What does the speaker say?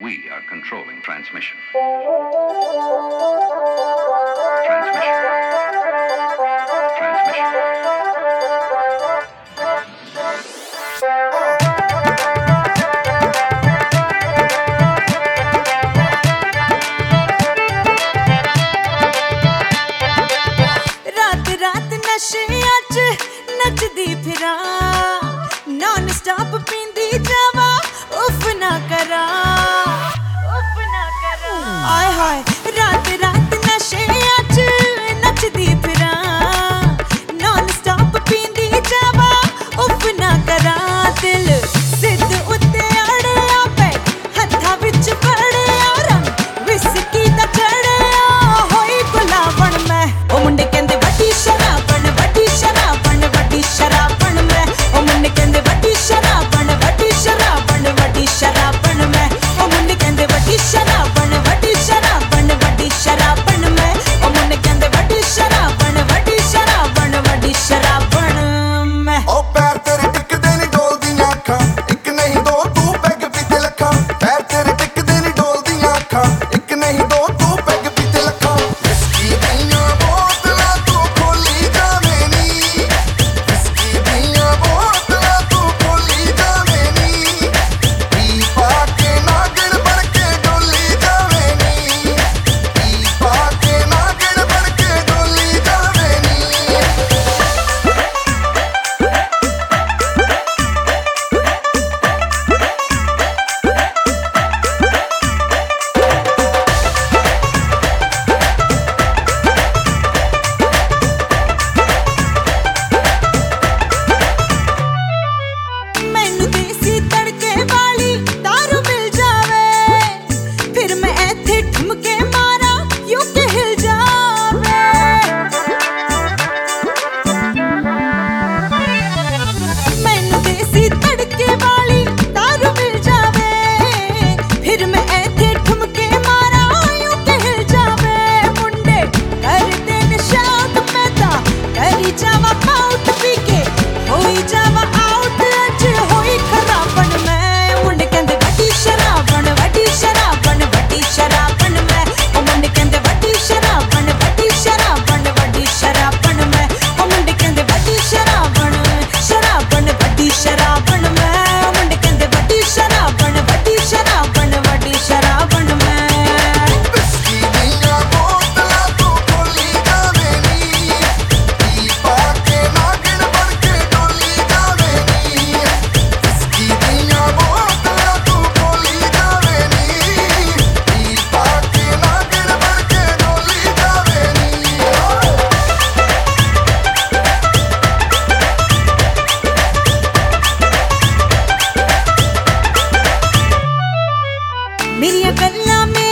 We are controlling transmission. Transmission. रात रात नशियां च नचदी फिरां नॉन स्टॉप पींदी जावा उफ ना करा आय हाय रात रात नशियां च नचदी फिरां नॉन स्टॉप पींदी जावा उफ ना करा दिल सिद्ध उत्ते अड़िया पे हत्था विच फड़िया रंग विस्की दा चढ़िया होई गुलाबण मैं ओ मुंडे कहंदे वड्डी शराबण वड्डी शराबण वड्डी शराबण मैं ओ मुंडे कहंदे वड्डी शराबण वड्डी शराबण वड्डी शराबण मैं ओ मुंडे कहंदे वड्डी शराबण वड्डी शराबण वड्डी शराबण मैं ओ मुंडे कहंदे वड्डी शराबण वड्डी शराबण वड्डी शराबण मैं ओ पैर तेरे टिकदे नी डोलदियां अखां एक नहीं दो तू पैग पीते लखां पैर तेरे टिकदे नी डोलदियां अखां एक नहीं दो तू पैग पीते लखां विस्की दियां बोतलां तू खोली जावे नी विस्की दियां बोतलां तू खोली जावे नी पी पा के नागण बन के डोली जावे नी पी पा के नागण बन के डोली जावे नी ਮੈਨੂੰ ਦੇਸੀ ਤੜਕੇ ਵਾਲੀ ਦਾਰੂ ਮਿਲ ਜਾਵੇ ਫਿਰ ਮੈਂ ਇੱਥੇ ਠੁਮਕੇ ਮਾਰਾਂ ਯੂ ਕੇ ਹਿਲ ਜਾਵੇ ਮੈਨੂੰ ਦੇਸੀ ਤੜਕੇ ਵਾਲੀ ਦਾਰੂ ਮਿਲ ਜਾਵੇ ਫਿਰ ਮੈਂ ਇੱਥੇ ਠੁਮਕੇ ਮਾਰਾਂ ਯੂ ਕੇ ਹਿਲ ਜਾਵੇ ਮੁੰਡੇ ਕਰਦੇ ਨੇ ਸ਼ਾਟ ਮੈਂ ਤਾਂ ਕਰੀ ਜਾਵਾਂ ਪਾਉਟ ਪੀ ਕੇ ਹੋਈ ਜਾਵਾਂ ਆਊਟ ਅੱਜ ਹੋਈ ਖਰਾਬਣ ਮੈਂ ਮੁੰਡੇ ਕਹਿੰਦੇ ਵੱਡੀ ਸ਼ਰਾਬਣ ਵੱਡੀ ਸ਼ਰਾਬਣ ਵੱਡੀ ਸ਼ਰਾਬਣ ਮੈਂ ਉਹ ਮੁੰਡੇ ਕਹਿੰਦੇ ਵੱਡੀ ਸ਼ਰਾਬਣ ਵੱਡੀ ਸ਼ਰਾਬਣ ਵੱਡੀ ਸ਼ਰਾਬਣ ਮੈਂ ਉਹ ਮੁੰਡੇ ਕਹਿੰਦੇ ਵੱਡੀ ਸ਼ਰਾਬਣ ਸ਼ਰਾਬਣ ਵੱਡੀ ਸ਼ਰਾਬਣ ਮੈਂ ਉਹ ਮੁੰਡੇ ਕਹਿੰਦੇ ਵੱਡੀ ਸ਼ਰਾਬਣ ਵੱਡੀ ਸ਼ਰਾਬਣ ਵੱਡੀ ਸ਼ਰਾਬਣ ਮੈਂ विस्की दियां बोतलां तू खोली जावे नी पी पा के नागण बन के डोली जावे नी विस्की दियां बोतलां तू खोली जावे नी पी पा के नागण बन के डोली जावे नी ਮੇਰੀਆਂ ਗੱਲਾਂ